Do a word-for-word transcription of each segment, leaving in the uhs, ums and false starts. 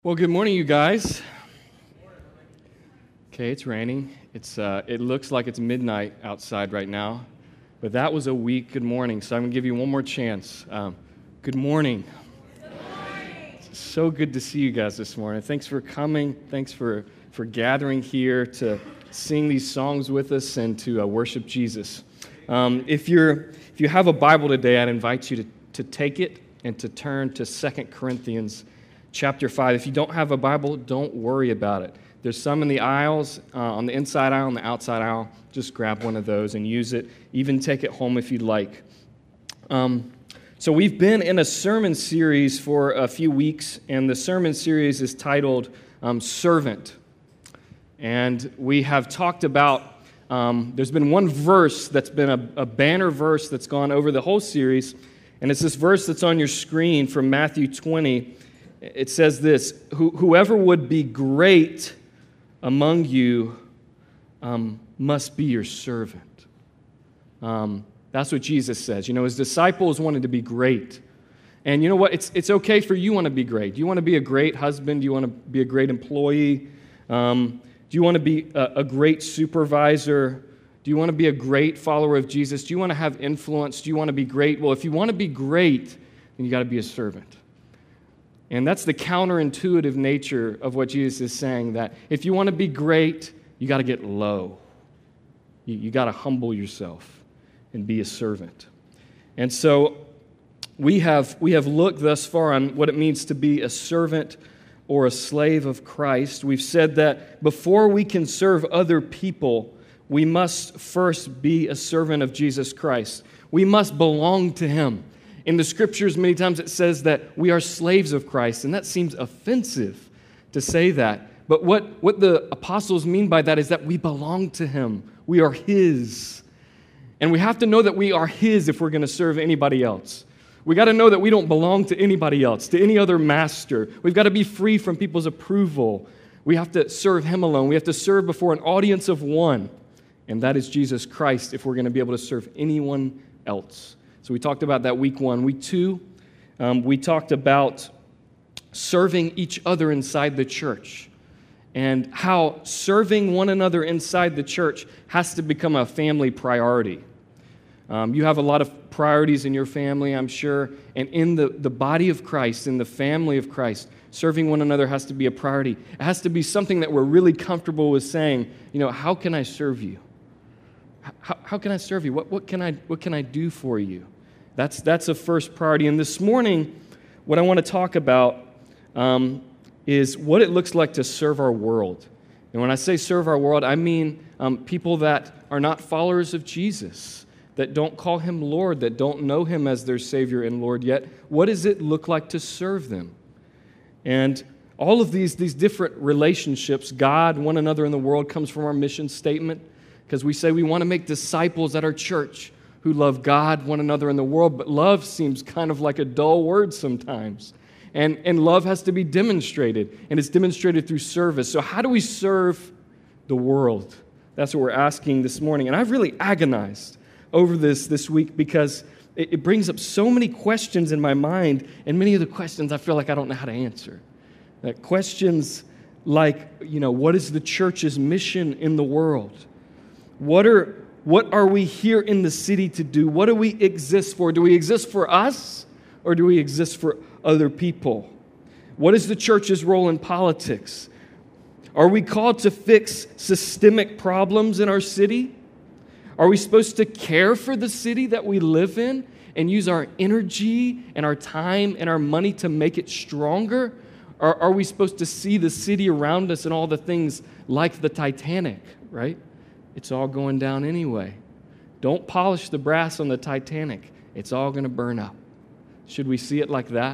Well, good morning, you guys. Okay, it's raining. It's uh, it looks like it's midnight outside right now, but that was a weak good morning, so I'm going to give you one more chance. Um, good morning. Good morning. It's so good to see you guys this morning. Thanks for coming. Thanks for, for gathering here to sing these songs with us and to uh, worship Jesus. Um, if you're if you have a Bible today, I'd invite you to, to take it and to turn to Second Corinthians chapter five. If you don't have a Bible, don't worry about it. There's some in the aisles, uh, on the inside aisle and the outside aisle. Just grab one of those and use it. Even take it home if you'd like. Um, so we've been in a sermon series for a few weeks, and the sermon series is titled um, Servant. And we have talked about, um, there's been one verse that's been a, a banner verse that's gone over the whole series, and it's this verse that's on your screen from Matthew twenty. It says this: whoever would be great among you um, must be your servant. Um, that's what Jesus says. You know, his disciples wanted to be great. And you know what? It's, it's okay for you want to be great. Do you want to be a great husband? Do you want to be a great employee? Um, do you want to be a, a great supervisor? Do you want to be a great follower of Jesus? Do you want to have influence? Do you want to be great? Well, if you want to be great, then you got to be a servant. And that's the counterintuitive nature of what Jesus is saying, that if you want to be great, you got to get low. You, you got to humble yourself and be a servant. And so we have, we have looked thus far on what it means to be a servant or a slave of Christ. We've said that before we can serve other people, we must first be a servant of Jesus Christ. We must belong to Him. In the Scriptures, many times it says that we are slaves of Christ, and that seems offensive to say that. But what, what the apostles mean by that is that we belong to Him. We are His. And we have to know that we are His if we're going to serve anybody else. We got to know that we don't belong to anybody else, to any other master. We've got to be free from people's approval. We have to serve Him alone. We have to serve before an audience of one, and that is Jesus Christ if we're going to be able to serve anyone else. So we talked about that week one. Week two, um, we talked about serving each other inside the church and how serving one another inside the church has to become a family priority. Um, you have a lot of priorities in your family, I'm sure, and in the, the body of Christ, in the family of Christ, serving one another has to be a priority. It has to be something that we're really comfortable with saying, you know, how can I serve you? How, how can I serve you? What, what can I what can I do for you? That's that's a first priority. And this morning, what I want to talk about um, is what it looks like to serve our world. And when I say serve our world, I mean um, people that are not followers of Jesus, that don't call Him Lord, that don't know Him as their Savior and Lord yet. What does it look like to serve them? And all of these, these different relationships, God, one another, in the world, comes from our mission statement. Because we say we want to make disciples at our church who love God, one another, in the world, but love seems kind of like a dull word sometimes. And, and love has to be demonstrated, and it's demonstrated through service. So how do we serve the world? That's what we're asking this morning. And I've really agonized over this this week because it, it brings up so many questions in my mind, and many of the questions I feel like I don't know how to answer. That questions like, you know, what is the church's mission in the world? What are what are we here in the city to do? What do we exist for? Do we exist for us, or do we exist for other people? What is the church's role in politics? Are we called to fix systemic problems in our city? Are we supposed to care for the city that we live in and use our energy and our time and our money to make it stronger? Or are we supposed to see the city around us and all the things like the Titanic, right? It's all going down anyway. Don't polish the brass on the Titanic. It's all going to burn up. Should we see it like that?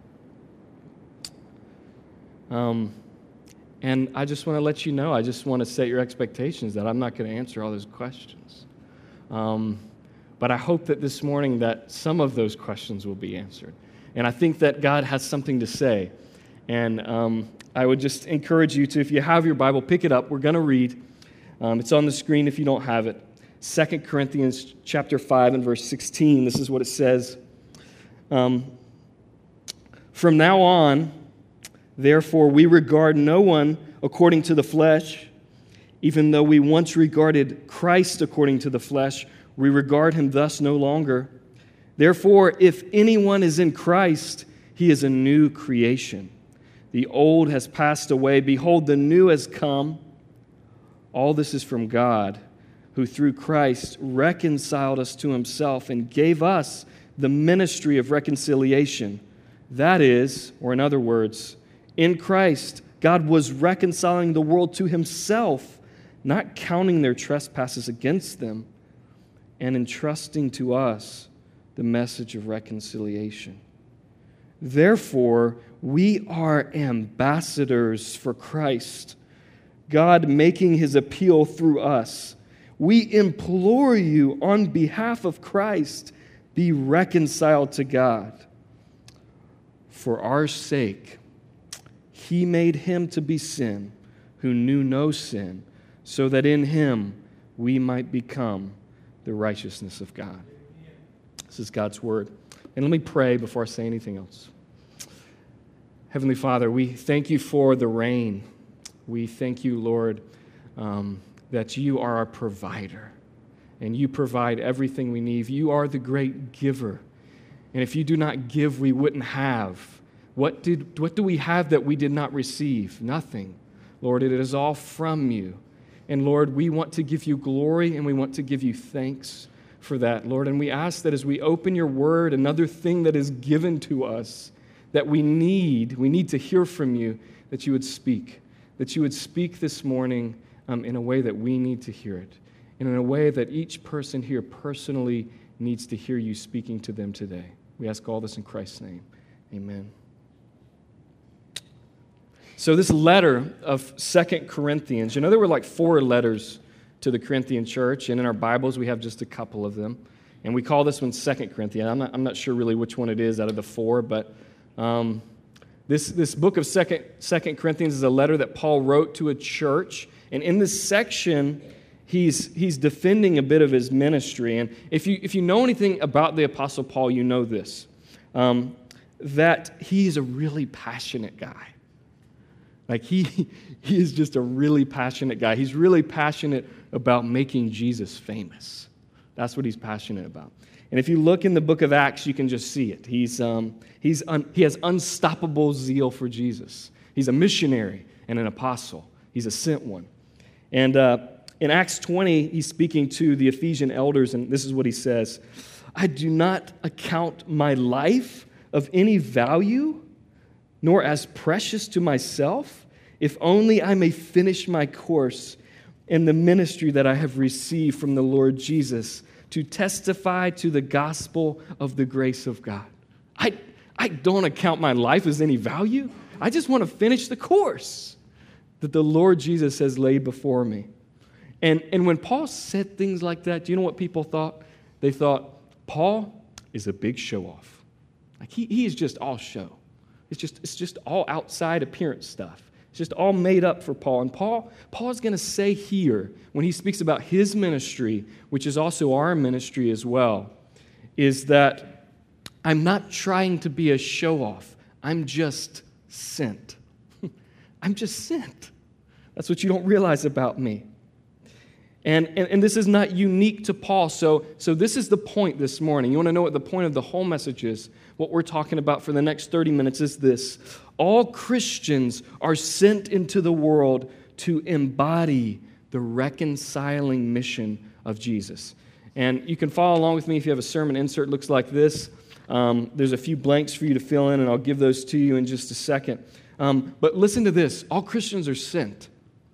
Um, and I just want to let you know, I just want to set your expectations that I'm not going to answer all those questions. Um, but I hope that this morning that some of those questions will be answered. And I think that God has something to say. And um, I would just encourage you to, if you have your Bible, pick it up. We're going to read. Um, it's on the screen if you don't have it. Second Corinthians chapter five and verse sixteen. This is what it says. Um, From now on, Therefore, we regard no one according to the flesh. Even though we once regarded Christ according to the flesh, we regard him thus no longer. Therefore, if anyone is in Christ, he is a new creation. The old has passed away. Behold, the new has come. All this is from God, who through Christ reconciled us to himself and gave us the ministry of reconciliation. That is, or in other words, in Christ, God was reconciling the world to himself, not counting their trespasses against them, and entrusting to us the message of reconciliation. Therefore, we are ambassadors for Christ, God making his appeal through us. We implore you on behalf of Christ, be reconciled to God. For our sake, he made him to be sin who knew no sin, so that in him we might become the righteousness of God. This is God's word. And let me pray before I say anything else. Heavenly Father, we thank you for the rain. We thank you, Lord, um, that you are our provider, and you provide everything we need. You are the great giver. And if you do not give, we wouldn't have. What did what do we have that we did not receive? Nothing. Lord, it is all from you. And Lord, we want to give you glory, and we want to give you thanks for that, Lord. And we ask that as we open your word, another thing that is given to us that we need, we need to hear from you, that you would speak, that you would speak this morning um, in a way that we need to hear it, and in a way that each person here personally needs to hear you speaking to them today. We ask all this in Christ's name. Amen. So this letter of Second Corinthians, you know, there were like four letters to the Corinthian church, and in our Bibles we have just a couple of them. And we call this one Second Corinthians. I'm not, I'm not sure really which one it is out of the four, but um, this, this book of Second, Second Corinthians is a letter that Paul wrote to a church. And in this section, he's, he's defending a bit of his ministry. And if you, if you know anything about the Apostle Paul, you know this, um, that he's a really passionate guy. Like he, he is just a really passionate guy. He's really passionate about making Jesus famous. That's what he's passionate about. And if you look in the book of Acts, you can just see it. He's, um, he's un, he has unstoppable zeal for Jesus. He's a missionary and an apostle. He's a sent one. And uh, in Acts twenty, he's speaking to the Ephesian elders, and this is what he says. I do not account my life of any value, nor as precious to myself, if only I may finish my course in the ministry that I have received from the Lord Jesus to testify to the gospel of the grace of God. I, I don't account my life as any value. I just want to finish the course that the Lord Jesus has laid before me. And, and when Paul said things like that, do you know what people thought? They thought, Paul is a big show-off. Like he, he is just all show. It's just, it's just all outside appearance stuff. It's just all made up for Paul. And Paul, Paul is going to say here, when he speaks about his ministry, which is also our ministry as well, is that I'm not trying to be a show-off. I'm just sent. I'm just sent. That's what you don't realize about me. And, and, and this is not unique to Paul. So, so this is the point this morning. You want to know what the point of the whole message is? What we're talking about for the next thirty minutes is this. All Christians are sent into the world to embody the reconciling mission of Jesus. And you can follow along with me if you have a sermon insert. It looks like this. Um, there's a few blanks for you to fill in, and I'll give those to you in just a second. Um, but listen to this. All Christians are sent.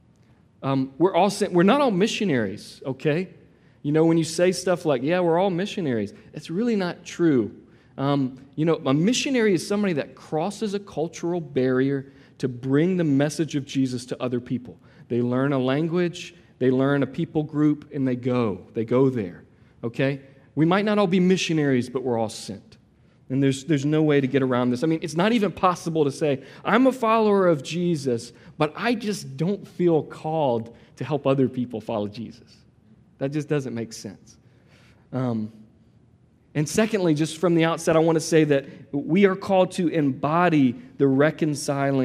Um, we're all sent. We're not all missionaries, okay? You know, when you say stuff like, yeah, we're all missionaries, it's really not true. Um, you know, a missionary is somebody that crosses a cultural barrier to bring the message of Jesus to other people. They learn a language, they learn a people group, and they go. They go there, okay? We might not all be missionaries, but we're all sent. And there's, there's no way to get around this. I mean, it's not even possible to say, I'm a follower of Jesus, but I just don't feel called to help other people follow Jesus. That just doesn't make sense. Um, and secondly, just from the outset, I want to say that we are called to embody the reconciling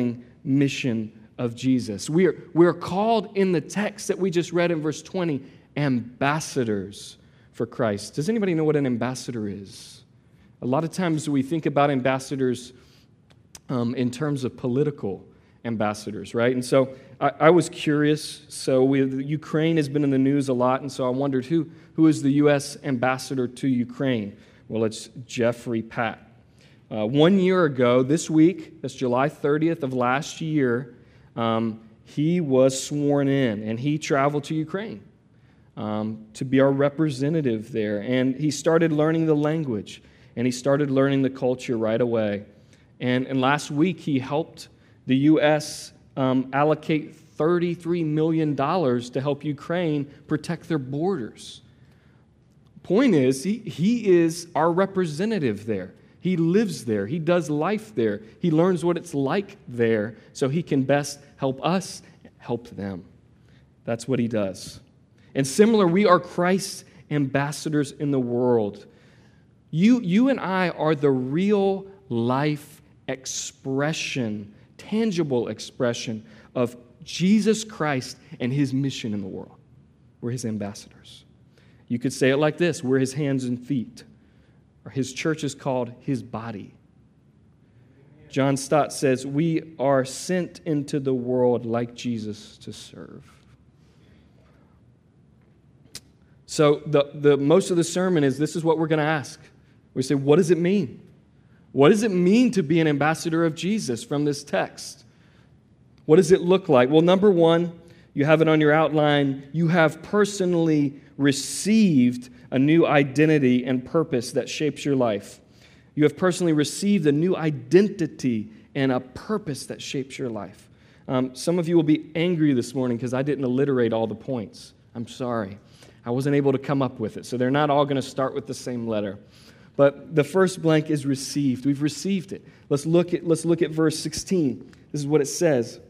mission of Jesus. We are, we are called in the text that we just read in verse twenty, ambassadors for Christ. Does anybody know what an ambassador is? A lot of times we think about ambassadors um, in terms of political ambassadors, right? And so I, I was curious. So we, Ukraine has been in the news a lot, and so I wondered who, who is the U S ambassador to Ukraine? Well, it's Jeffrey Patt. Uh, one year ago, this week, that's July thirtieth of last year, um, he was sworn in, and he traveled to Ukraine um, to be our representative there. And he started learning the language, and he started learning the culture right away. And, and last week, he helped the U S um, allocate thirty-three million dollars to help Ukraine protect their borders. Point is, he, he is our representative there. He lives there. He does life there. He learns what it's like there so he can best help us help them. That's what he does. And similar, we are Christ's ambassadors in the world. You, you and I are the real life expression, tangible expression of Jesus Christ and his mission in the world. We're his ambassadors. You could say it like this: we're his hands and feet. Or his church is called his body. John Stott says, we are sent into the world like Jesus to serve. So the, the most of the sermon is this is what we're going to ask. We say, what does it mean? What does it mean to be an ambassador of Jesus from this text? What does it look like? Well, number one, you have it on your outline. You have personally received a new identity and purpose that shapes your life. You have personally received a new identity and a purpose that shapes your life. Um, some of you will be angry this morning because I didn't alliterate all the points. I'm sorry. I wasn't able to come up with it. So they're not all going to start with the same letter. But the first blank is received. We've received it. Let's look at, let's look at verse sixteen. This is what it says.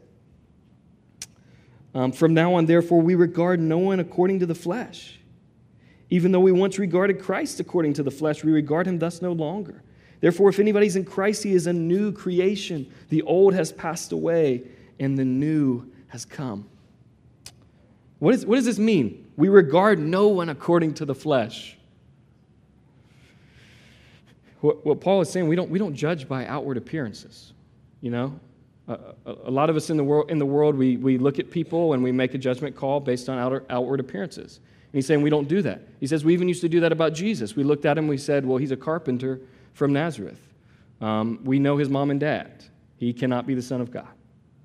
Um, From now on, therefore, we regard no one according to the flesh. Even though we once regarded Christ according to the flesh, we regard him thus no longer. Therefore, if anybody's in Christ, he is a new creation. The old has passed away, and the new has come. What, is, what does this mean? We regard no one according to the flesh. What, what Paul is saying, we don't, we don't judge by outward appearances, you know? A, a, a lot of us in the world, in the world we, we look at people and we make a judgment call based on outer, outward appearances. And he's saying we don't do that. He says we even used to do that about Jesus. We looked at him, we said, well, he's a carpenter from Nazareth. Um, we know his mom and dad. He cannot be the Son of God.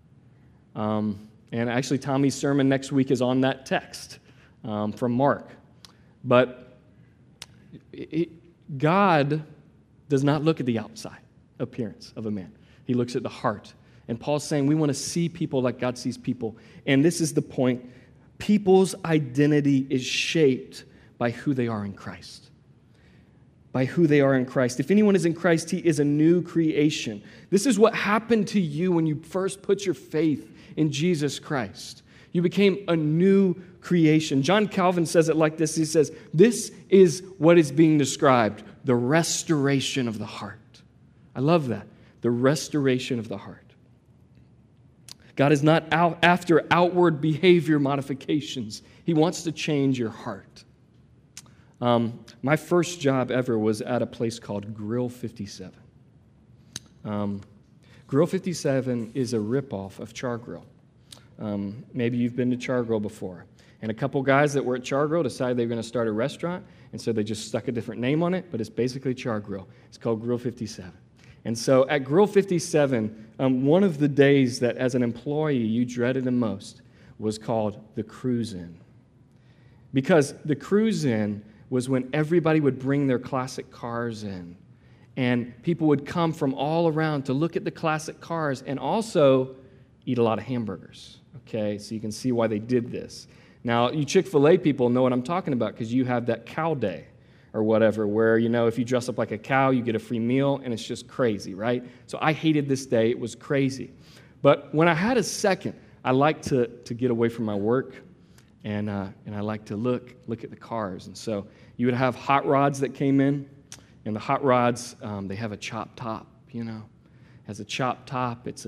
Um, and actually, Tommy's sermon next week is on that text um, from Mark. But it, God does not look at the outside appearance of a man. He looks at the heart. And Paul's saying we want to see people like God sees people. And this is the point. People's identity is shaped by who they are in Christ. By who they are in Christ. If anyone is in Christ, he is a new creation. This is what happened to you when you first put your faith in Jesus Christ. You became a new creation. John Calvin says it like this. He says, this is what is being described, the restoration of the heart. I love that. The restoration of the heart. God is not out after outward behavior modifications. He wants to change your heart. Um, my first job ever was at a place called Grill fifty-seven. Um, Grill fifty-seven is a ripoff of Char Grill. Um, maybe you've been to Char Grill before. And a couple guys that were at Char Grill decided they were going to start a restaurant, and so they just stuck a different name on it, but it's basically Char Grill. It's called Grill fifty-seven. And so at Grill fifty-seven, um, one of the days that as an employee you dreaded the most was called the cruise-in. Because the cruise-in was when everybody would bring their classic cars in. And people would come from all around to look at the classic cars and also eat a lot of hamburgers. Okay, so you can see why they did this. Now, you Chick-fil-A people know what I'm talking about because you have that cow day or whatever, where, you know, if you dress up like a cow, you get a free meal, and it's just crazy, right? So I hated this day. It was crazy. But when I had a second, I liked to, to get away from my work, and uh, and I liked to look look at the cars. And so you would have hot rods that came in, and the hot rods, um, they have a chop top, you know. It has a chop top. It's a,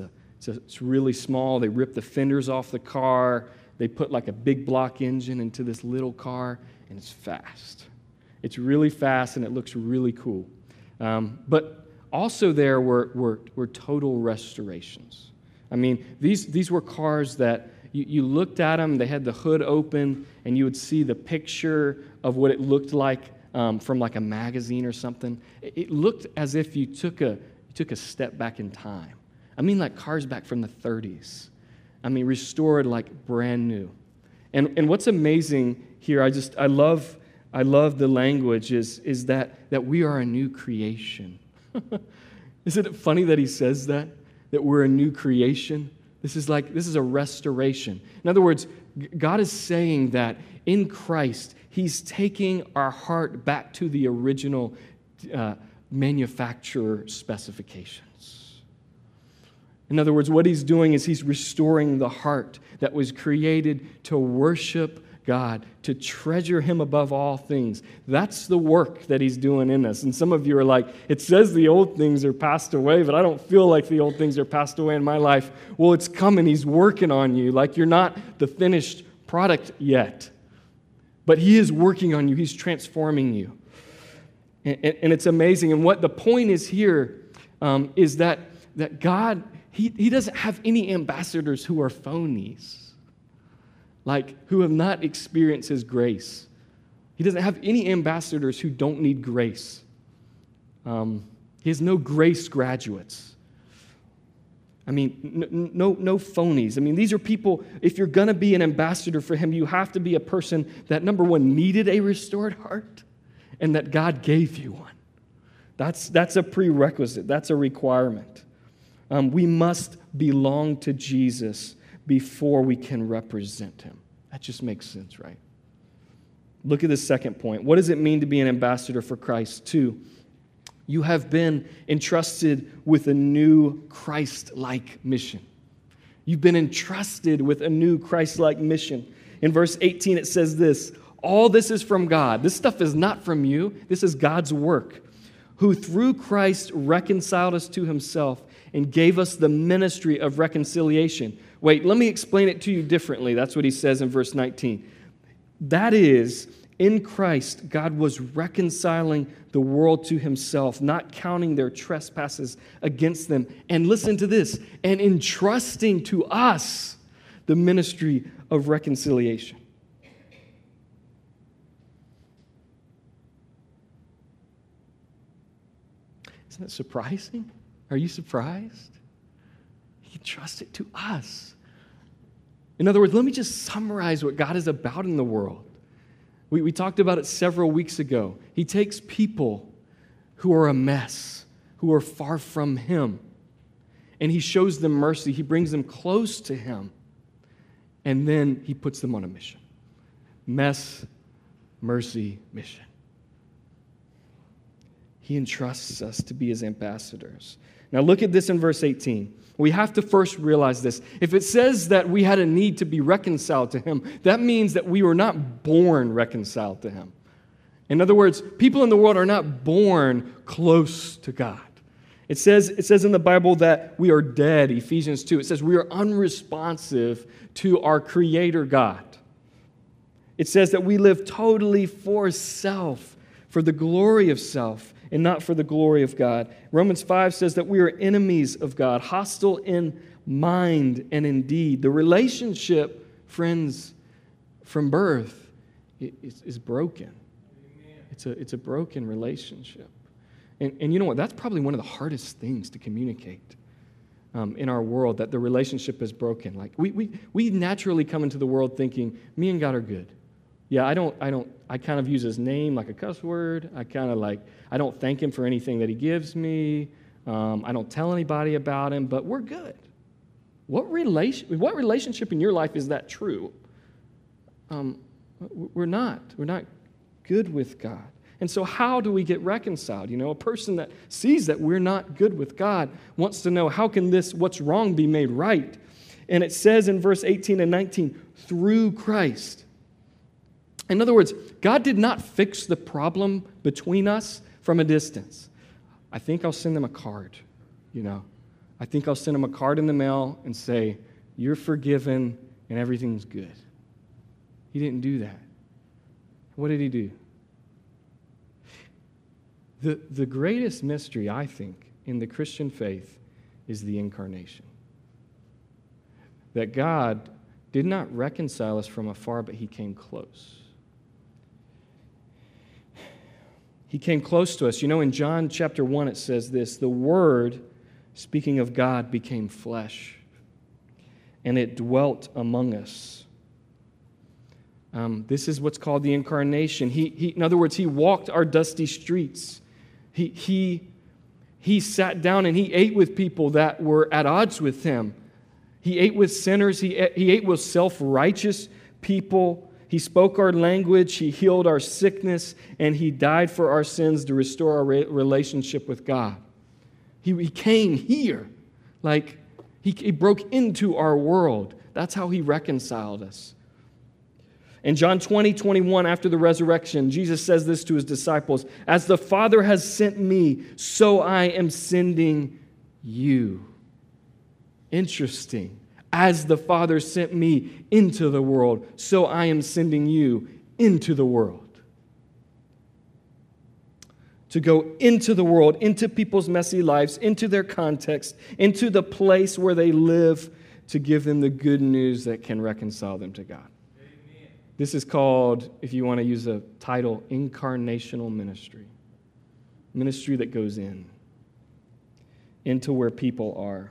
It's, a, it's really small. They rip the fenders off the car. They put like a big block engine into this little car, and it's fast. It's really fast, and it looks really cool. Um, but also there were, were, were total restorations. I mean, these, these were cars that you, you looked at them, they had the hood open, and you would see the picture of what it looked like um, from like a magazine or something. It, it looked as if you took a, you took a step back in time. I mean, like cars back from the thirties. I mean, restored like brand new. And, and what's amazing here, I just, I love, I love the language, is, is that, that we are a new creation. Isn't it funny that he says that? That we're a new creation? This is like, this is a restoration. In other words, God is saying that in Christ, he's taking our heart back to the original uh, manufacturer specifications. In other words, what he's doing is he's restoring the heart that was created to worship God, to treasure him above all things. That's the work that he's doing in us. And some of you are like, it says the old things are passed away, but I don't feel like the old things are passed away in my life. Well, it's coming. He's working on you. Like you're not the finished product yet. But he is working on you. He's transforming you. And, and, and it's amazing. And what the point is here um, is that, that God, he, he doesn't have any ambassadors who are phonies. Like, who have not experienced his grace. He doesn't have any ambassadors who don't need grace. Um, he has no grace graduates. I mean, n- no, no phonies. I mean, these are people, if you're going to be an ambassador for him, you have to be a person that, number one, needed a restored heart, and that God gave you one. That's, that's a prerequisite. That's a requirement. Um, we must belong to Jesus before we can represent him. That just makes sense, right? Look at the second point. What does it mean to be an ambassador for Christ? Two, you have been entrusted with a new Christ-like mission. You've been entrusted with a new Christ-like mission. In verse eighteen, it says this, all this is from God. This stuff is not from you. This is God's work, who through Christ reconciled us to himself and gave us the ministry of reconciliation. Wait, let me explain it to you differently. That's what he says in verse nineteen. That is, in Christ, God was reconciling the world to himself, not counting their trespasses against them. And listen to this, and entrusting to us the ministry of reconciliation. Isn't that surprising? Are you surprised? He entrusted to us. In other words, let me just summarize what God is about in the world. We, we talked about it several weeks ago. He takes people who are a mess, who are far from him, and he shows them mercy. He brings them close to him, and then he puts them on a mission. Mess, mercy, mission. He entrusts us to be his ambassadors. Now look at this in verse eighteen. We have to first realize this. If it says that we had a need to be reconciled to him, that means that we were not born reconciled to him. In other words, people in the world are not born close to God. It says, it says in the Bible that we are dead, Ephesians two. It says we are unresponsive to our Creator God. It says that we live totally for self, for the glory of self, and not for the glory of God. Romans five says that we are enemies of God, hostile in mind and in deed. The relationship, friends, from birth is, is broken. Amen. It's a, it's a broken relationship. And, and you know what? That's probably one of the hardest things to communicate um, in our world, that the relationship is broken. Like we, we, we naturally come into the world thinking, me and God are good. Yeah, I don't, I don't, I kind of use his name like a cuss word. I kind of like, I don't thank him for anything that he gives me. Um, I don't tell anybody about him, but we're good. What relation, what relationship in your life is that true? Um, we're not. We're not good with God. And so how do we get reconciled? You know, a person that sees that we're not good with God wants to know, how can this, what's wrong, be made right? And it says in verse eighteen and nineteen, through Christ. In other words, God did not fix the problem between us from a distance. I think I'll send them a card, you know. I think I'll send him a card in the mail and say, you're forgiven and everything's good. He didn't do that. What did he do? The, the greatest mystery, I think, in the Christian faith is the incarnation. That God did not reconcile us from afar, but he came close. He came close to us. You know, in John chapter one, it says this, the Word, speaking of God, became flesh, and it dwelt among us. Um, this is what's called the incarnation. He, he, in other words, he walked our dusty streets. He, he, he sat down and he ate with people that were at odds with him. He ate with sinners. He ate, he ate with self-righteous people. He spoke our language. He healed our sickness. And he died for our sins to restore our re- relationship with God. He, he came here. Like, he, he broke into our world. That's how he reconciled us. In John twenty, twenty-one, after the resurrection, Jesus says this to his disciples, as the Father has sent me, so I am sending you. Interesting. As the Father sent me into the world, so I am sending you into the world. To go into the world, into people's messy lives, into their context, into the place where they live, to give them the good news that can reconcile them to God. Amen. This is called, if you want to use a title, incarnational ministry. Ministry that goes in, into where people are.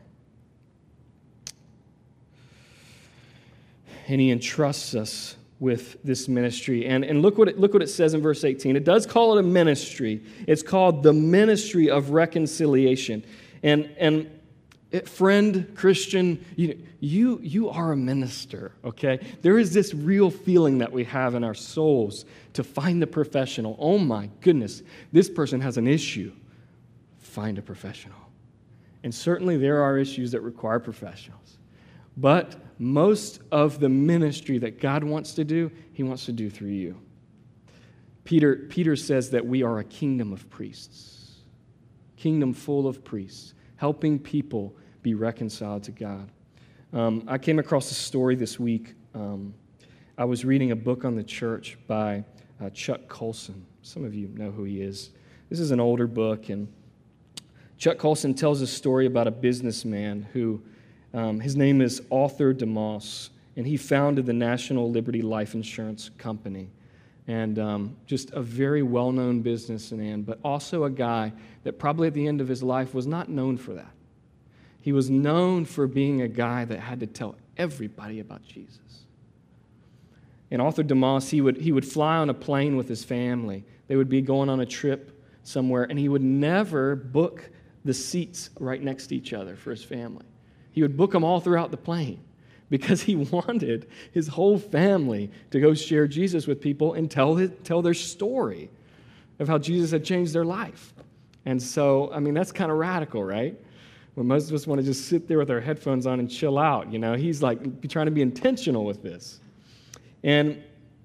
And he entrusts us with this ministry. And, and look what it, look what it says in verse eighteen. It does call it a ministry. It's called the ministry of reconciliation. And, and it, friend, Christian, you, you, you are a minister, okay? There is this real feeling that we have in our souls to find a professional. Oh my goodness, this person has an issue. Find a professional. And certainly there are issues that require professionals. But most of the ministry that God wants to do, he wants to do through you. Peter, Peter says that we are a kingdom of priests, kingdom full of priests, helping people be reconciled to God. Um, I came across a story this week. Um, I was reading a book on the church by uh, Chuck Colson. Some of you know who he is. This is an older book, and Chuck Colson tells a story about a businessman who Um, his name is Arthur DeMoss, and he founded the National Liberty Life Insurance Company. And um, just a very well-known businessman, but also a guy that probably at the end of his life was not known for that. He was known for being a guy that had to tell everybody about Jesus. And Arthur DeMoss, he would, he would fly on a plane with his family. They would be going on a trip somewhere, and he would never book the seats right next to each other for his family. He would book them all throughout the plane because he wanted his whole family to go share Jesus with people and tell his, tell their story of how Jesus had changed their life. And so, I mean, that's kind of radical, right? When most of us want to just sit there with our headphones on and chill out, you know, he's like trying to be intentional with this. And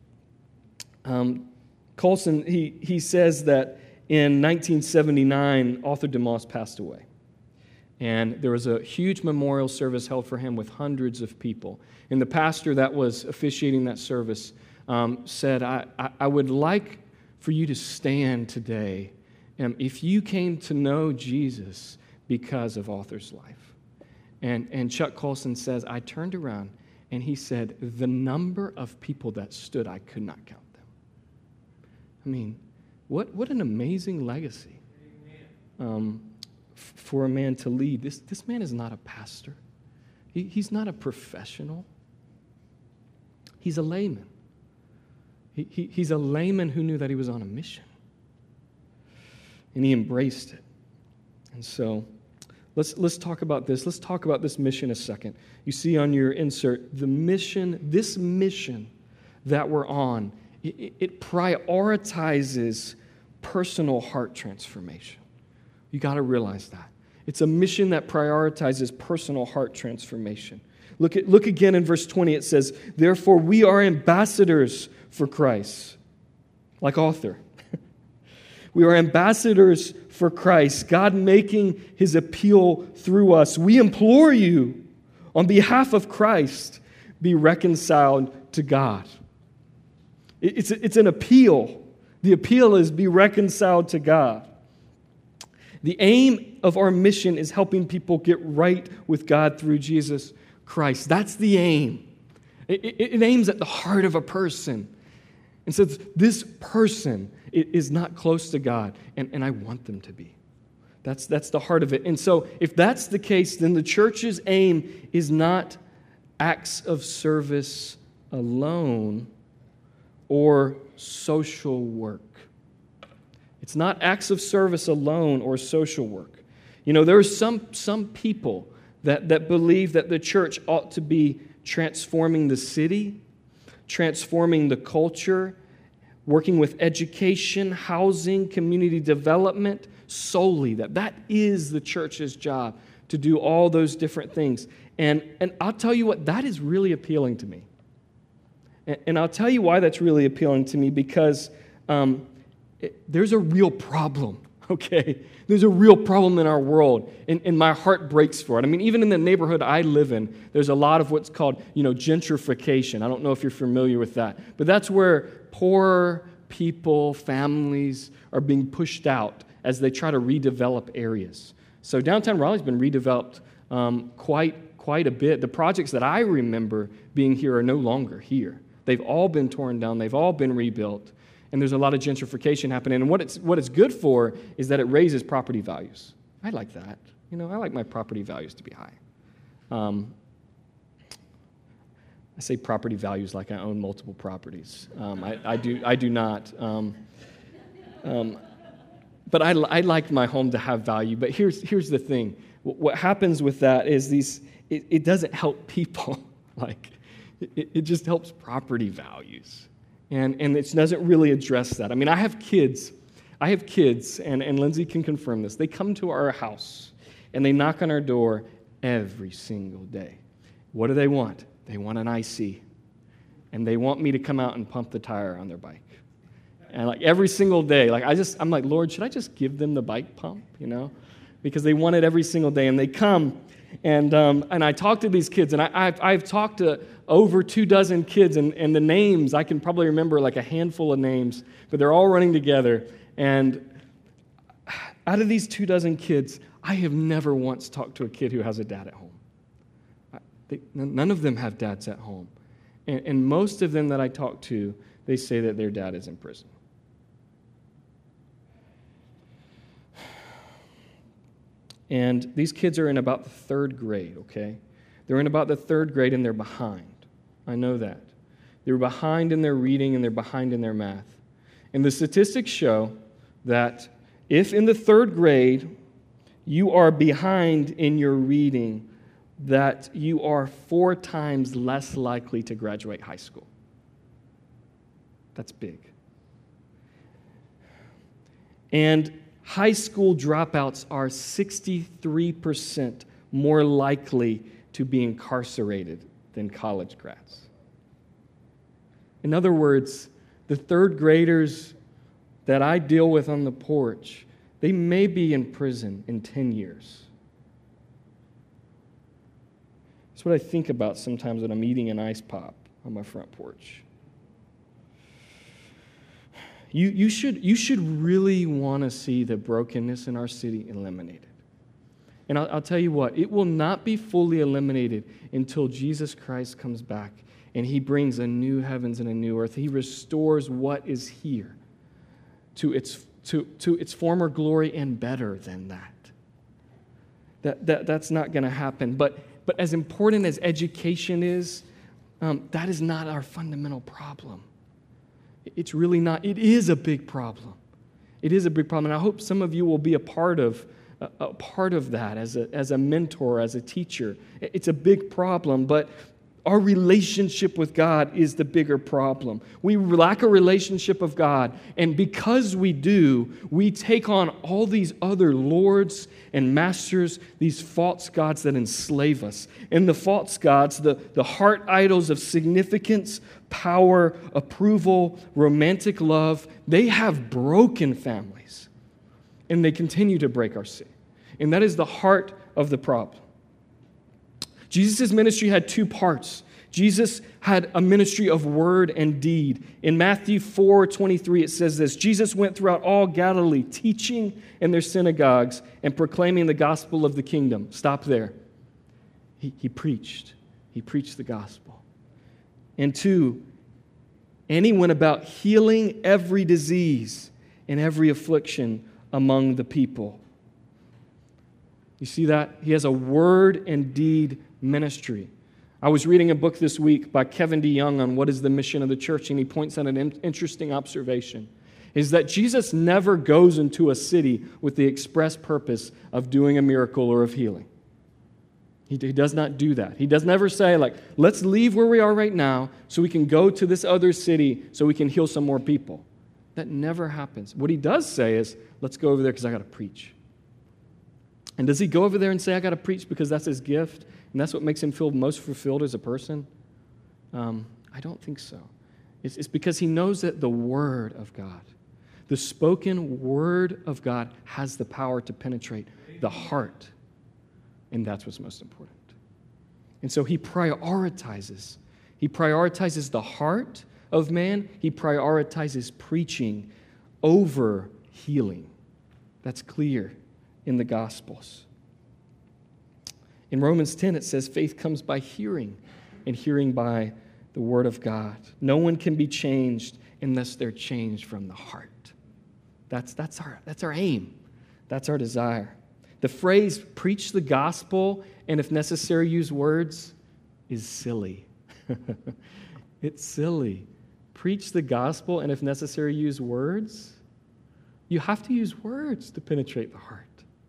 um, Colson, he, he says that in nineteen seventy-nine, Arthur DeMoss passed away. And there was a huge memorial service held for him with hundreds of people. And the pastor that was officiating that service um, said, I, I, I would like for you to stand today um, if you came to know Jesus because of Arthur's life. And, and Chuck Colson says, I turned around and he said, the number of people that stood, I could not count them. I mean, what, what an amazing legacy. Um, for a man to lead. This, this man is not a pastor. He, he's not a professional. He's a layman. He, he, he's a layman who knew that he was on a mission. And he embraced it. And so let's, let's talk about this. Let's talk about this mission a second. You see on your insert, the mission, this mission that we're on, it, it prioritizes personal heart transformation. You got to realize that. It's a mission that prioritizes personal heart transformation. Look at look again in verse twenty. It says, therefore we are ambassadors for Christ. Like Arthur. We are ambassadors for Christ, God making his appeal through us. We implore you, on behalf of Christ, be reconciled to God. It's, it's an appeal. The appeal is be reconciled to God. The aim of our mission is helping people get right with God through Jesus Christ. That's the aim. It, it, it aims at the heart of a person and says, this person is not close to God, and, and I want them to be. That's, that's the heart of it. And so if that's the case, then the church's aim is not acts of service alone or social work. It's not acts of service alone or social work. You know, there are some, some people that, that believe that the church ought to be transforming the city, transforming the culture, working with education, housing, community development solely. That that is the church's job, to do all those different things. And, and I'll tell you what, that is really appealing to me. And, and I'll tell you why that's really appealing to me, because um, it, there's a real problem, okay? There's a real problem in our world, and, and my heart breaks for it. I mean, even in the neighborhood I live in, there's a lot of what's called, you know, gentrification. I don't know if you're familiar with that, but that's where poor people, families are being pushed out as they try to redevelop areas. So downtown Raleigh's been redeveloped um, quite, quite a bit. The projects that I remember being here are no longer here. They've all been torn down. They've all been rebuilt. And there's a lot of gentrification happening. And what it's, what it's good for is that it raises property values. I like that. You know, I like my property values to be high. Um, I say property values like I own multiple properties. Um, I, I do I do not. Um, um, but I, I like my home to have value. But here's here's the thing. What happens with that is these. It, it doesn't help people. like, it, it just helps property values. And, and it doesn't really address that. I mean, I have kids. I have kids, and, and Lindsay can confirm this. They come to our house, and they knock on our door every single day. What do they want? They want an I C. And they want me to come out and pump the tire on their bike. And like every single day, like I just, I'm like, Lord, should I just give them the bike pump, you know? Because they want it every single day. And they come, and um, and I talk to these kids, and I, I've, I've talked to over two dozen kids, and, and the names, I can probably remember like a handful of names, but they're all running together. And out of these two dozen kids, I have never once talked to a kid who has a dad at home. They, none of them have dads at home. And, and most of them that I talk to, they say that their dad is in prison. And these kids are in about the third grade, okay? They're in about the third grade, and they're behind. I know that. They're behind in their reading, and they're behind in their math. And the statistics show that if in the third grade you are behind in your reading, that you are four times less likely to graduate high school. That's big. And high school dropouts are sixty-three percent more likely to be incarcerated than college grads. In other words, the third graders that I deal with on the porch, they may be in prison in ten years. That's what I think about sometimes when I'm eating an ice pop on my front porch. You, you should, you should really want to see the brokenness in our city eliminated. And I'll, I'll tell you what, it will not be fully eliminated until Jesus Christ comes back and he brings a new heavens and a new earth. He restores what is here to its, to, to its former glory and better than that. That, that that's not going to happen. But, but as important as education is, um, that is not our fundamental problem. It's really not. It is a big problem. It is a big problem. And I hope some of you will be a part of a, a part of that as a, as a mentor, as a teacher. It's a big problem, but Our relationship with God is the bigger problem. We lack a relationship of God, and because we do, we take on all these other lords and masters, these false gods that enslave us. And the false gods, the, the heart idols of significance, power, approval, romantic love, they have broken families, and they continue to break our city. And that is the heart of the problem. Jesus' ministry had two parts. Jesus had a ministry of word and deed. In Matthew four twenty-three, it says this: Jesus went throughout all Galilee, teaching in their synagogues and proclaiming the gospel of the kingdom. Stop there. He, he preached. He preached the gospel. And two, and he went about healing every disease and every affliction among the people. You see that? He has a word and deed ministry. I was reading a book this week by Kevin DeYoung on what is the mission of the church, and he points out an interesting observation, is that Jesus never goes into a city with the express purpose of doing a miracle or of healing. He, he does not do that. He does never say, like, let's leave where we are right now so we can go to this other city so we can heal some more people. That never happens. What he does say is, let's go over there because I got to preach. And does he go over there and say, I got to preach because that's his gift and that's what makes him feel most fulfilled as a person? Um, I don't think so. It's, it's because he knows that the Word of God, the spoken Word of God, has the power to penetrate the heart. And that's what's most important. And so he prioritizes. He prioritizes the heart of man. He prioritizes preaching over healing. That's clear in the Gospels. In Romans ten, it says faith comes by hearing, and hearing by the Word of God. No one can be changed unless they're changed from the heart. That's, that's, our, that's our aim. That's our desire. The phrase, preach the gospel, and if necessary, use words, is silly. It's silly. Preach the gospel, and if necessary, use words. You have to use words to penetrate the heart.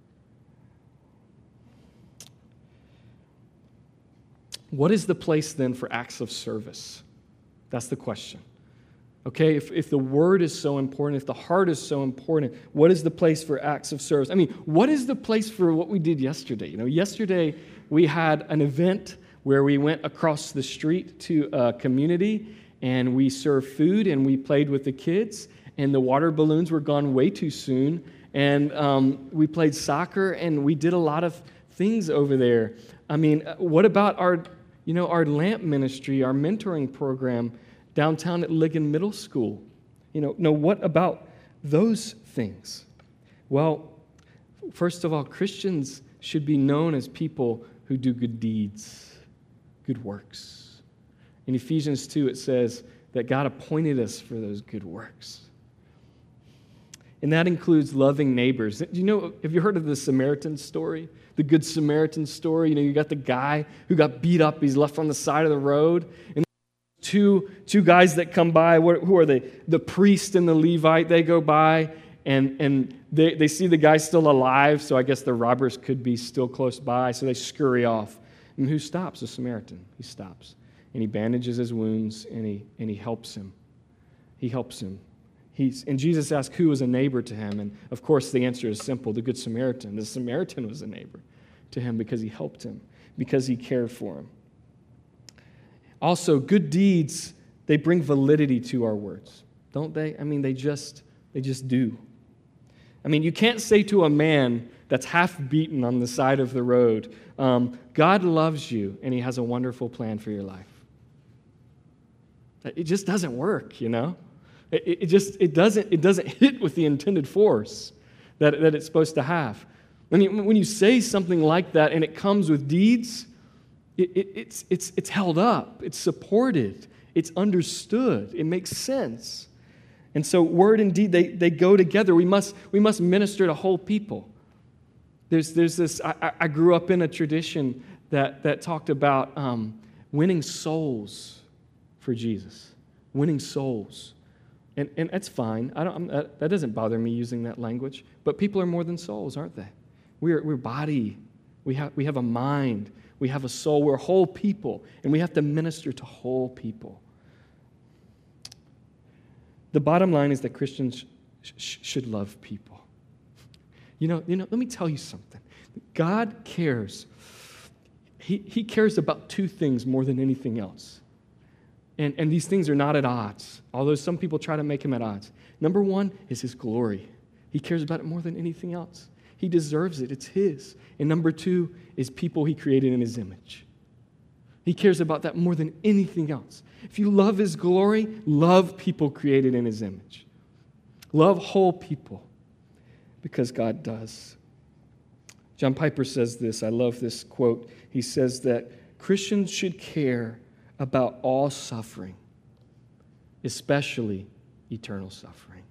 What is the place then for acts of service? That's the question. Okay, if, if the word is so important, if the heart is so important, what is the place for acts of service? I mean, what is the place for what we did yesterday? You know, yesterday we had an event where we went across the street to a community and we served food and we played with the kids, and the water balloons were gone way too soon, and um, we played soccer and we did a lot of things over there. I mean, what about our, you know, our lamp ministry, our mentoring program downtown at Ligon Middle School? You know, no, what about those things? Well, first of all, Christians should be known as people who do good deeds, good works. In Ephesians two, it says that God appointed us for those good works. And that includes loving neighbors. Do you know, have you heard of the Samaritan story? The Good Samaritan story? You know, you got the guy who got beat up. He's left on the side of the road. And two, two guys that come by, who are they? The priest and the Levite, they go by, and, and they, they see the guy still alive, so I guess the robbers could be still close by, so they scurry off. And who stops? The Samaritan. He stops. And he bandages his wounds, and he, and he helps him. He helps him. He's, and Jesus asked who was a neighbor to him, and of course the answer is simple, the Good Samaritan. The Samaritan was a neighbor to him because he helped him, because he cared for him. Also, good deeds, they bring validity to our words, don't they? I mean, they just, they just do. I mean, you can't say to a man that's half beaten on the side of the road, um, God loves you and he has a wonderful plan for your life. It just doesn't work, you know? It, it just, it doesn't, it doesn't hit with the intended force that, that it's supposed to have. When you, when you say something like that and it comes with deeds, it, it, it's, it's, it's held up, it's supported, it's understood, it makes sense. And so word and deed, they, they go together. We must, we must minister to whole people. There's, there's this, I, I grew up in a tradition that, that talked about um, winning souls for Jesus, winning souls. And, and that's fine. I don't, I'm, that, that doesn't bother me using that language. But people are more than souls, aren't they? We're, we're body. We have, we have a mind. We have a soul. We're whole people, and we have to minister to whole people. The bottom line is that Christians sh- sh- should love people. You know, you know, let me tell you something. God cares. He, he cares about two things more than anything else. And, and these things are not at odds, although some people try to make him at odds. Number one is his glory. He cares about it more than anything else. He deserves it. It's his. And number two is people he created in his image. He cares about that more than anything else. If you love his glory, love people created in his image. Love whole people, because God does. John Piper says this. I love this quote. He says that Christians should care about all suffering, especially eternal suffering.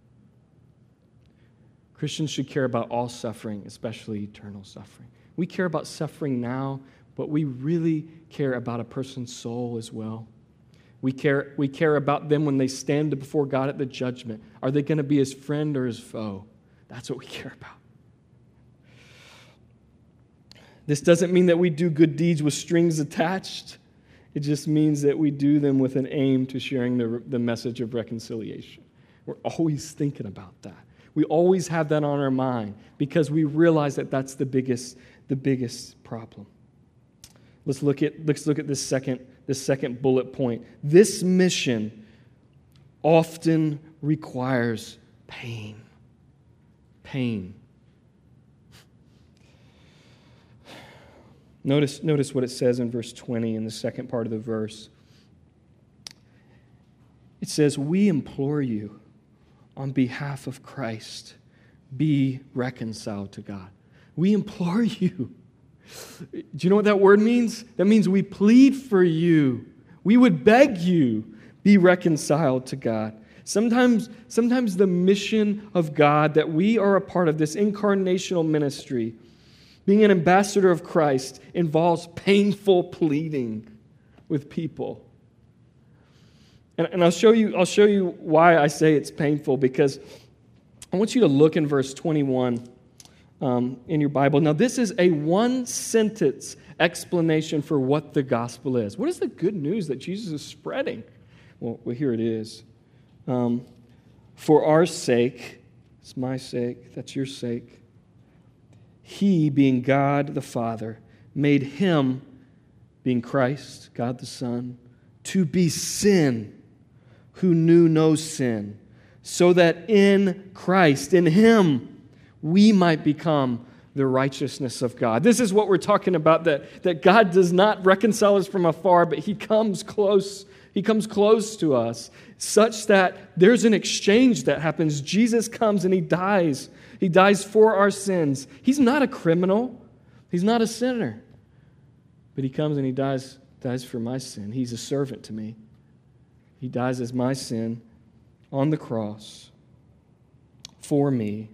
Christians should care about all suffering, especially eternal suffering. We care about suffering now, but we really care about a person's soul as well. We care, we care about them when they stand before God at the judgment. Are they going to be his friend or his foe? That's what we care about. This doesn't mean that we do good deeds with strings attached. It just means that we do them with an aim to sharing the, the message of reconciliation. We're always thinking about that. We always have that on our mind because we realize that that's the biggest, the biggest problem. Let's look at, let's look at this second, this second bullet point. This mission often requires pain. Pain. Notice, notice what it says in verse twenty in the second part of the verse. It says, "We implore you on behalf of Christ, be reconciled to God." We implore you. Do you know what that word means? That means we plead for you. We would beg you, be reconciled to God. Sometimes, sometimes the mission of God that we are a part of, this incarnational ministry, being an ambassador of Christ, involves painful pleading with people. And, and I'll show you, I'll show you why I say it's painful, because I want you to look in verse twenty-one um, in your Bible. Now, this is a one-sentence explanation for what the gospel is. What is the good news that Jesus is spreading? Well, well here it is. Um, for our sake, it's my sake, that's your sake, He, being God the Father, made Him, being Christ, God the Son, to be sin, who knew no sin, so that in Christ, in Him, we might become the righteousness of God. This is what we're talking about, that, that God does not reconcile us from afar, but He comes close. He comes close to us, such that there's an exchange that happens. Jesus comes and He dies. He dies for our sins. He's not a criminal. He's not a sinner. But He comes and He dies, dies for my sin. He's a servant to me. He dies as my sin on the cross for me.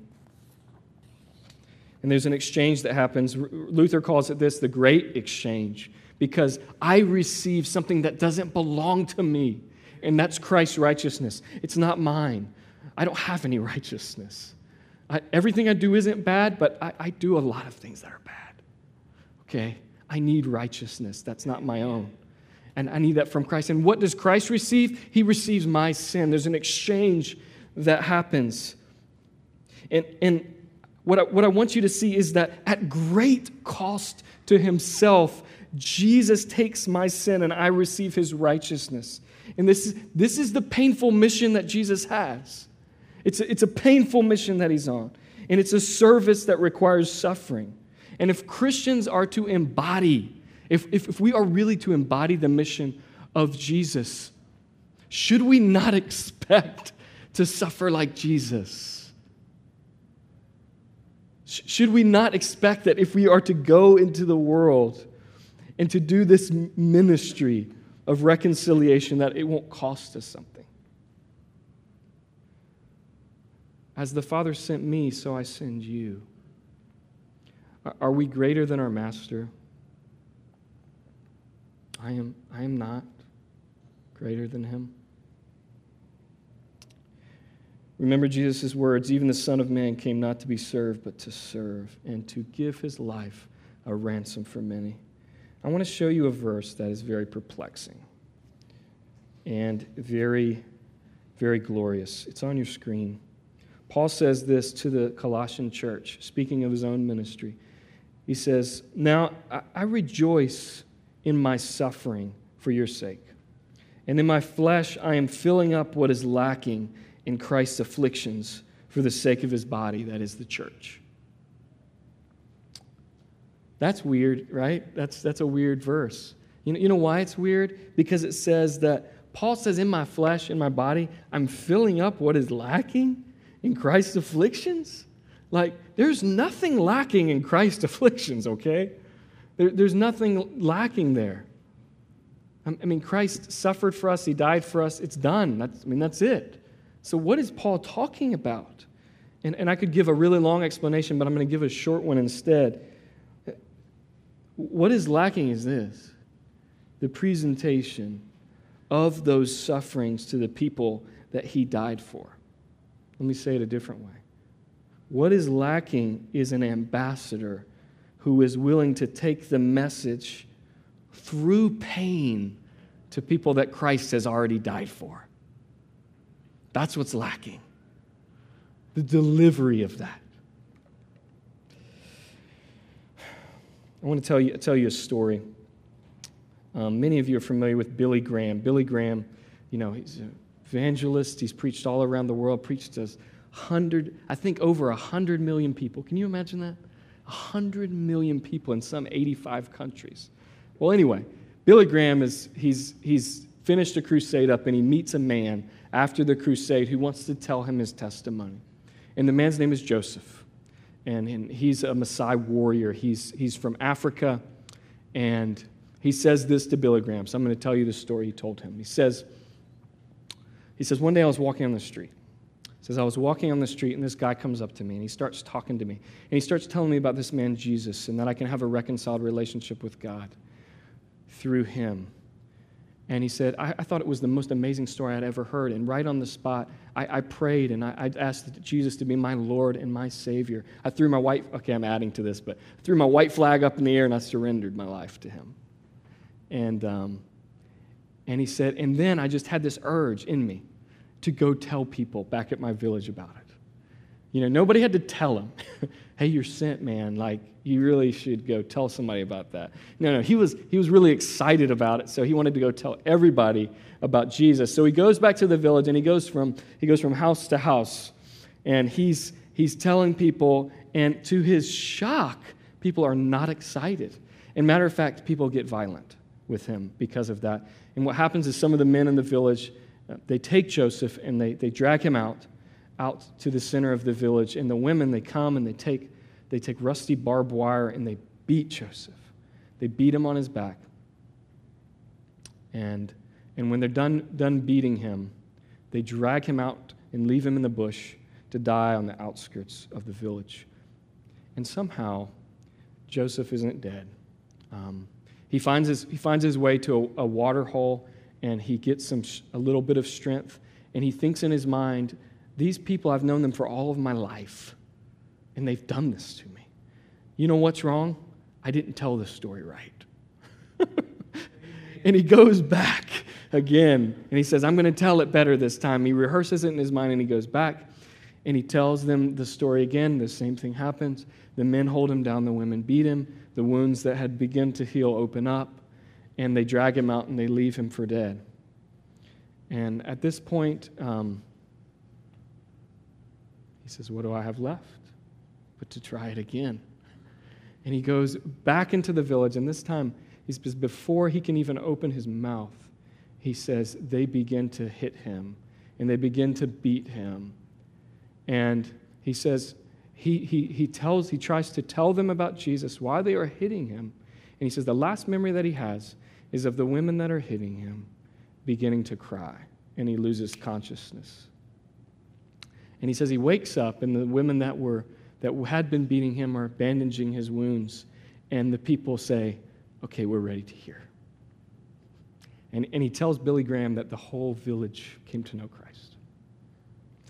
And there's an exchange that happens. Luther calls it this, the great exchange, because I receive something that doesn't belong to me, and that's Christ's righteousness. It's not mine. I don't have any righteousness. I, everything I do isn't bad, but I, I do a lot of things that are bad. Okay? I need righteousness. That's not my own. And I need that from Christ. And what does Christ receive? He receives my sin. There's an exchange that happens. And, and what I, what I want you to see is that at great cost to Himself, Jesus takes my sin and I receive His righteousness. And this is, this is the painful mission that Jesus has. It's a, it's a painful mission that He's on. And it's a service that requires suffering. And if Christians are to embody, if, if, if we are really to embody the mission of Jesus, should we not expect to suffer like Jesus? Sh- should we not expect that if we are to go into the world and to do this ministry of reconciliation, that it won't cost us something? As the Father sent me, so I send you. Are we greater than our Master? I am, I am not greater than Him. Remember Jesus' words, even the Son of Man came not to be served, but to serve, and to give His life a ransom for many. I want to show you a verse that is very perplexing and very, very glorious. It's on your screen. Paul says this to the Colossian church, speaking of his own ministry. He says, "Now I rejoice in my suffering for your sake. And in my flesh I am filling up what is lacking in Christ's afflictions for the sake of his body, that is the church." That's weird, right? That's, that's a weird verse. You know, you know why it's weird? Because it says that, Paul says, in my flesh, in my body, I'm filling up what is lacking in Christ's afflictions. Like, there's nothing lacking in Christ's afflictions, okay? There, there's nothing lacking there. I mean, Christ suffered for us. He died for us. It's done. That's, I mean, that's it. So what is Paul talking about? And, and I could give a really long explanation, but I'm going to give a short one instead. What is lacking is this: the presentation of those sufferings to the people that he died for. Let me say it a different way. What is lacking is an ambassador who is willing to take the message through pain to people that Christ has already died for. That's what's lacking. The delivery of that. I want to tell you, tell you a story. Um, many of you are familiar with Billy Graham. Billy Graham, you know, he's an evangelist. He's preached all around the world, preached to hundred, I think over a hundred million people. Can you imagine that? A hundred million people in some eighty-five countries. Well, anyway, Billy Graham is he's he's finished a crusade up, and he meets a man after the crusade who wants to tell him his testimony. And the man's name is Joseph. And, and he's a Maasai warrior. He's, he's from Africa. And he says this to Billy Graham. So I'm going to tell you the story he told him. He says, he says, one day I was walking on the street. He says, I was walking on the street, and this guy comes up to me, and he starts talking to me. And he starts telling me about this man, Jesus, and that I can have a reconciled relationship with God through him. And he said, I, I thought it was the most amazing story I'd ever heard. And right on the spot, I, I prayed and I, I asked Jesus to be my Lord and my Savior. I threw my white, okay, I'm adding to this, but I threw my white flag up in the air and I surrendered my life to him. And, um, and he said, and then I just had this urge in me to go tell people back at my village about it. You know, nobody had to tell him, hey, you're sent, man. Like, you really should go tell somebody about that. No, no, he was he was really excited about it, so he wanted to go tell everybody about Jesus. So he goes back to the village, and he goes from he goes from house to house, and he's he's telling people, and to his shock, people are not excited. And matter of fact, people get violent with him because of that. And what happens is some of the men in the village, uh, they take Joseph and they they drag him out. out to the center of the village, and the women, they come and they take they take rusty barbed wire and they beat Joseph. They beat him on his back. And, and when they're done, done beating him, they drag him out and leave him in the bush to die on the outskirts of the village. And somehow, Joseph isn't dead. Um, he finds his he finds his way to a, a water hole, and he gets some a little bit of strength, and he thinks in his mind, these people, I've known them for all of my life, and they've done this to me. You know what's wrong? I didn't tell the story right. And he goes back again, and he says, I'm going to tell it better this time. He rehearses it in his mind, and he goes back, and he tells them the story again. The same thing happens. The men hold him down. The women beat him. The wounds that had begun to heal open up, and they drag him out, and they leave him for dead. And at this point, um, he says, what do I have left but to try it again? And he goes back into the village, and this time, he says, before he can even open his mouth, he says, they begin to hit him, and they begin to beat him. And he says, he, he, he tells, he tries to tell them about Jesus, why they are hitting him. And he says, the last memory that he has is of the women that are hitting him beginning to cry, and he loses consciousness. And he says he wakes up, and the women that were that had been beating him are bandaging his wounds, and the people say, okay, we're ready to hear. And, and he tells Billy Graham that the whole village came to know Christ.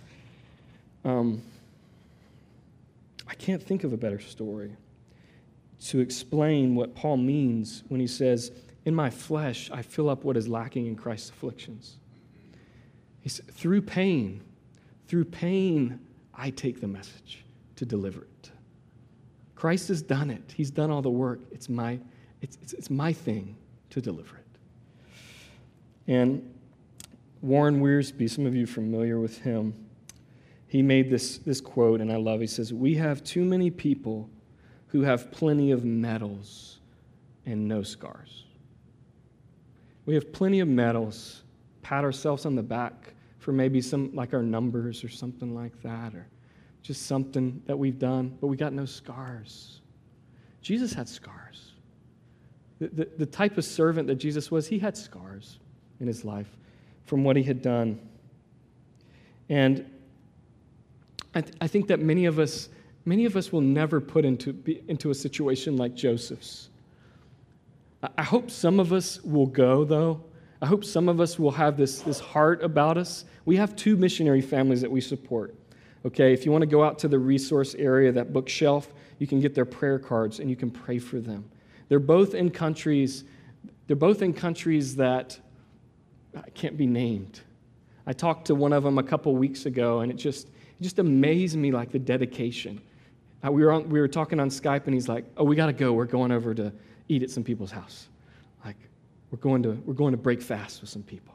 Um, I can't think of a better story. to explain what Paul means when he says, in my flesh, I fill up what is lacking in Christ's afflictions. He said, through pain, through pain, I take the message to deliver it. Christ has done it. He's done all the work. It's my, it's, it's, it's my thing to deliver it. And Warren Wiersbe, some of you are familiar with him, he made this, this quote, and I love it. He says, we have too many people who have plenty of medals and no scars. We have plenty of medals, pat ourselves on the back for maybe some, like our numbers or something like that, or just something that we've done, but we got no scars. Jesus had scars. The, the, the type of servant that Jesus was, he had scars in his life from what he had done. And I, th- I think that many of us, many of us will never put into, be, into a situation like Joseph's. I, I hope some of us will go, though. I hope some of us will have this, this heart about us. We have two missionary families that we support. Okay, if you want to go out to the resource area, that bookshelf, you can get their prayer cards and you can pray for them. They're both in countries, they're both in countries that can't be named. I talked to one of them a couple weeks ago, and it just it just amazed me, like the dedication. Uh, we were on, we were talking on Skype, and he's like, "Oh, we got to go. We're going over to eat at some people's house. Like, we're going to we're going to break fast with some people.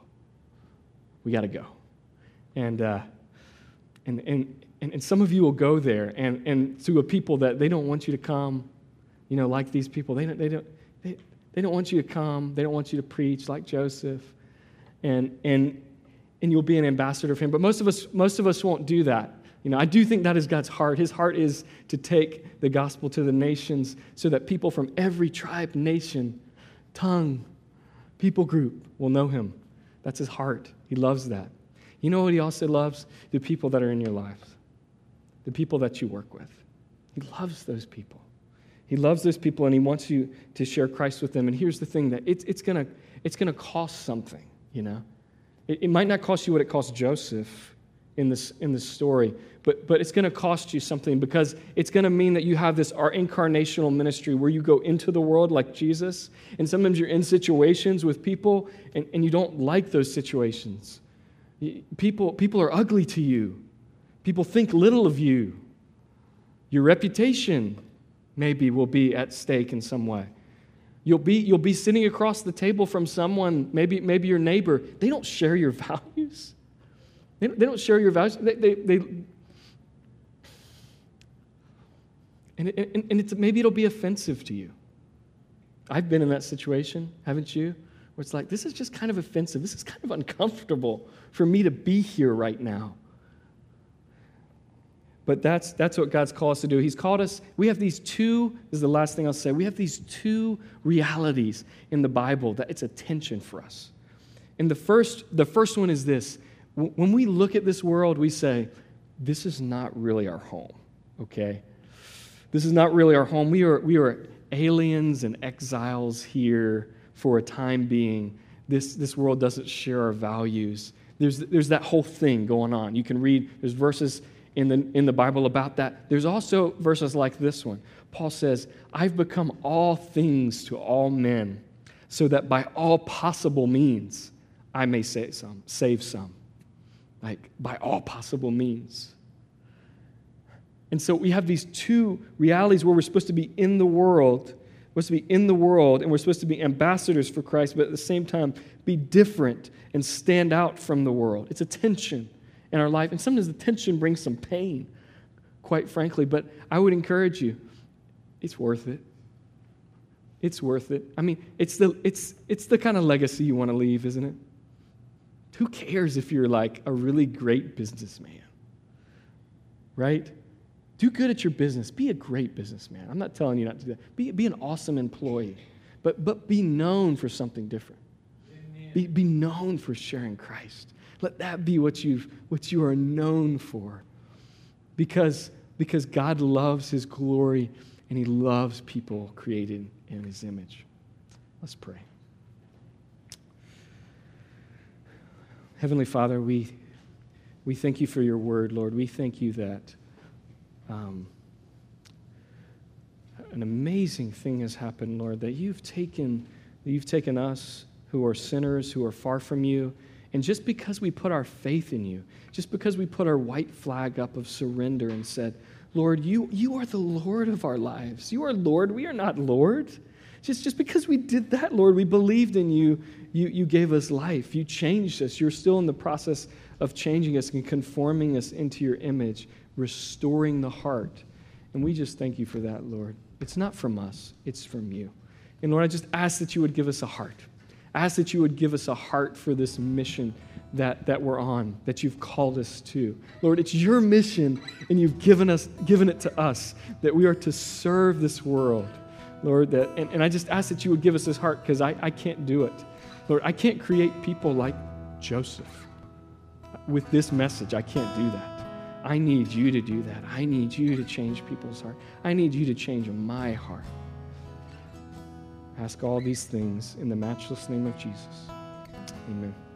We got to go." And uh, and and and some of you will go there, and and to a people that they don't want you to come, you know, like these people. They don't they don't they, they don't want you to come. They don't want you to preach like Joseph. And and and you'll be an ambassador for him. But most of us, most of us won't do that. You know, I do think that is God's heart. His heart is to take the gospel to the nations so that people from every tribe, nation, tongue, people group will know him. That's his heart. He loves that. You know what he also loves? The people that are in your lives, the people that you work with. He loves those people. He loves those people, and he wants you to share Christ with them. And here's the thing, that it's it's gonna it's gonna cost something. You know, it, it might not cost you what it cost Joseph in this in this story, but but it's going to cost you something, because it's going to mean that you have this our incarnational ministry where you go into the world like Jesus, and sometimes you're in situations with people, and, and you don't like those situations. People people are ugly to you. People think little of you. Your reputation maybe will be at stake in some way. You'll be, you'll be sitting across the table from someone, maybe, maybe your neighbor. They don't share your values. They don't, they don't share your values. They, they, they, and and, and it's, maybe it'll be offensive to you. I've been in that situation, haven't you? Where it's like, this is just kind of offensive. This is kind of uncomfortable for me to be here right now. But that's that's what God's called us to do. He's called us, we have these two, this is the last thing I'll say, we have these two realities in the Bible that it's a tension for us. And the first, the first one is this. When we look at this world, we say, this is not really our home, okay? This is not really our home. We are, we are aliens and exiles here for a time being. This, this world doesn't share our values. There's, there's that whole thing going on. You can read, there's verses in the, in the Bible about that. There's also verses like this one. Paul says, I've become all things to all men, so that by all possible means I may save some. Save some. Like, by all possible means. And so we have these two realities where we're supposed to be in the world, we're supposed to be in the world, and we're supposed to be ambassadors for Christ, but at the same time be different and stand out from the world. It's a tension in our life, and sometimes the tension brings some pain, quite frankly, but I would encourage you, it's worth it. It's worth it. I mean, it's the it's it's the kind of legacy you want to leave, isn't it? Who cares if you're like a really great businessman, right? Do good at your business. Be a great businessman. I'm not telling you not to do that. Be, be an awesome employee, but, but be known for something different. Be, be known for sharing Christ. Let that be what you what you are known for, because, because God loves his glory, and he loves people created in his image. Let's pray. Heavenly Father, we, we thank you for your word, Lord. We thank you that um, an amazing thing has happened, Lord, that you've taken, that you've taken us who are sinners, who are far from you, and just because we put our faith in you, just because we put our white flag up of surrender and said, Lord, you, you are the Lord of our lives. You are Lord. We are not Lord. Just, just because we did that, Lord, we believed in you, you, you gave us life. You changed us. You're still in the process of changing us and conforming us into your image, restoring the heart. And we just thank you for that, Lord. It's not from us. It's from you. And Lord, I just ask that you would give us a heart. I ask that you would give us a heart for this mission that, that we're on, that you've called us to. Lord, it's your mission, and you've given us, given it to us, that we are to serve this world. Lord, that, and, and I just ask that you would give us this heart, because I, I can't do it. Lord, I can't create people like Joseph. With this message, I can't do that. I need you to do that. I need you to change people's heart. I need you to change my heart. Ask all these things in the matchless name of Jesus. Amen.